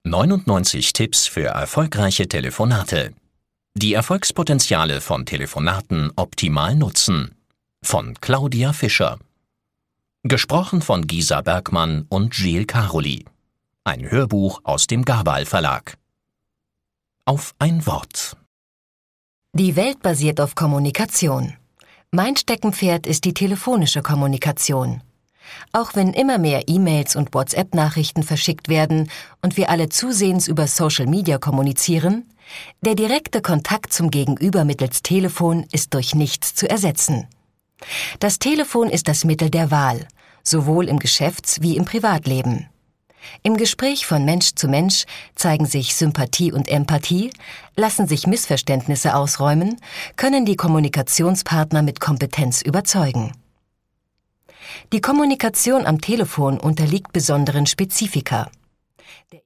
99 Tipps für erfolgreiche Telefonate. Die Erfolgspotenziale von Telefonaten optimal nutzen. Von Claudia Fischer. Gesprochen von Gisa Bergmann und Gilles Caroli. Ein Hörbuch aus dem Gabal Verlag. Auf ein Wort. Die Welt basiert auf Kommunikation. Mein Steckenpferd ist die telefonische Kommunikation. Auch wenn immer mehr E-Mails und WhatsApp-Nachrichten verschickt werden und wir alle zusehends über Social Media kommunizieren, der direkte Kontakt zum Gegenüber mittels Telefon ist durch nichts zu ersetzen. Das Telefon ist das Mittel der Wahl, sowohl im Geschäfts- wie im Privatleben. Im Gespräch von Mensch zu Mensch zeigen sich Sympathie und Empathie, lassen sich Missverständnisse ausräumen, können die Kommunikationspartner mit Kompetenz überzeugen. Die Kommunikation am Telefon unterliegt besonderen Spezifika.